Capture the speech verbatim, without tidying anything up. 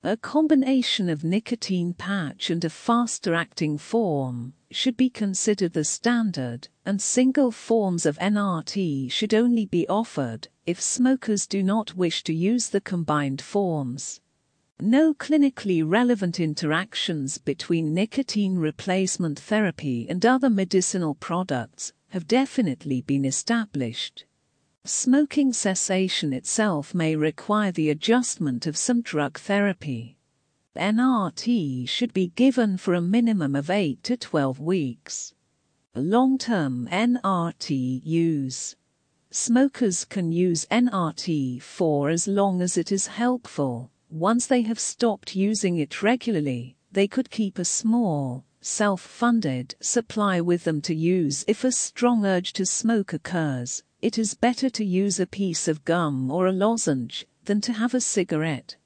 A combination of nicotine patch and a faster-acting form should be considered the standard, and single forms of N R T should only be offered if smokers do not wish to use the combined forms. No clinically relevant interactions between nicotine replacement therapy and other medicinal products have definitely been established. Smoking cessation itself may require the adjustment of some drug therapy. N R T should be given for a minimum of eight to twelve weeks. Long-term N R T use. Smokers can use N R T for as long as it is helpful. Once they have stopped using it regularly, they could keep a small, self-funded supply with them to use if a strong urge to smoke occurs. It is better to use a piece of gum or a lozenge than to have a cigarette.